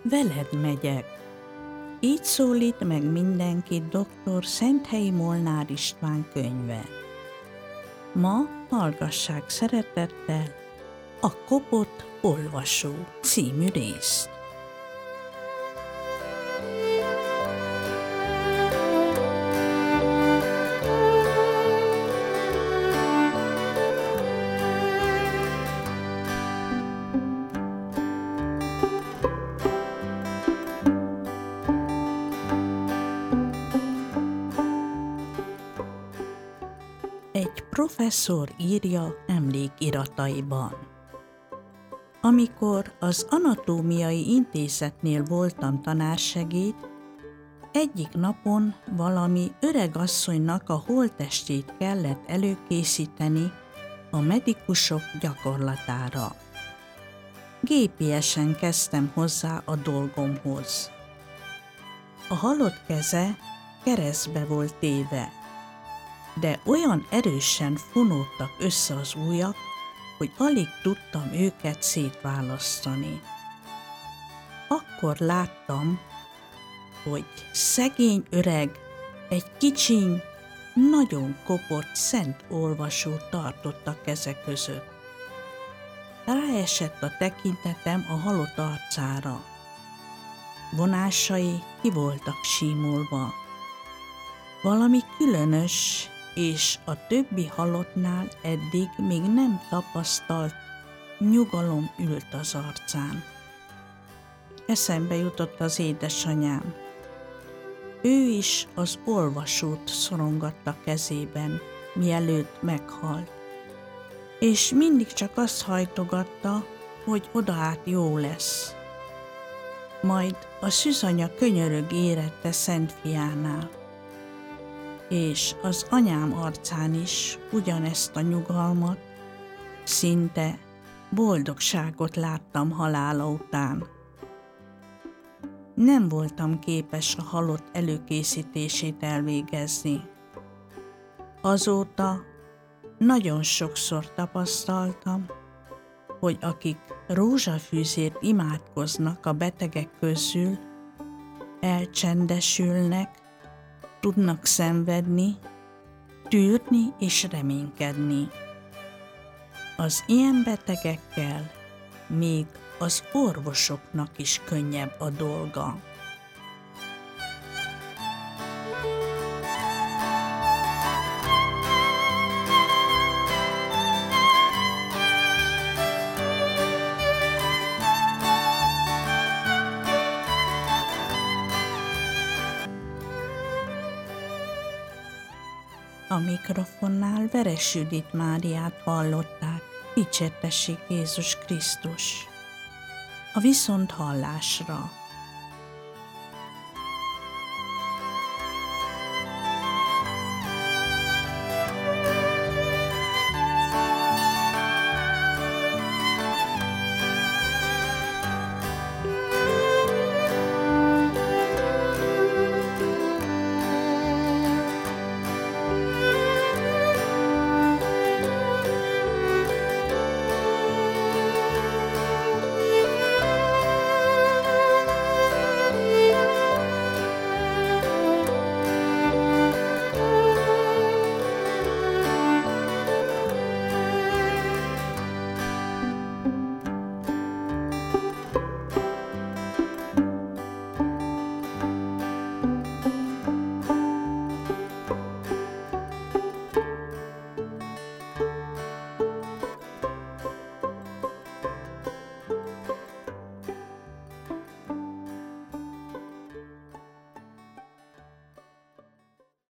Veled megyek. Így szólít meg mindenkit dr. Szenthelyi Molnár István könyve. Ma hallgassák szeretettel a Kopott olvasó című részt. Egy professzor írja emlékirataiban. Amikor az Anatómiai Intézetnél voltam tanársegéd, egyik napon valami öregasszonynak a holttestét kellett előkészíteni a medikusok gyakorlatára. Gépiesen kezdtem hozzá a dolgomhoz. A halott keze keresztbe volt téve, de olyan erősen fonódtak össze az ujjak, hogy alig tudtam őket szétválasztani. Akkor láttam, hogy szegény öreg egy kicsiny, nagyon kopott szent olvasót tartott a keze között. Ráesett a tekintetem a halott arcára. Vonásai ki voltak símolva. Valami különös és a többi halottnál eddig még nem tapasztalt nyugalom ült az arcán. Eszembe jutott az édesanyám. Ő is az olvasót szorongatta kezében, mielőtt meghalt, és mindig csak azt hajtogatta, hogy odaát jó lesz. Majd a szűzanya könyörög érette Szent Fiánál, és az anyám arcán is ugyanezt a nyugalmat, szinte boldogságot láttam halála után. Nem voltam képes a halott előkészítését elvégezni. Azóta nagyon sokszor tapasztaltam, hogy akik rózsafűzért imádkoznak a betegek közül, elcsendesülnek, tudnak szenvedni, tűrni és reménykedni. Az ilyen betegekkel még az orvosoknak is könnyebb a dolga. A mikrofonnál Veres Judit Máriát hallották, dicsértessék Jézus Krisztus. A viszonthallásra.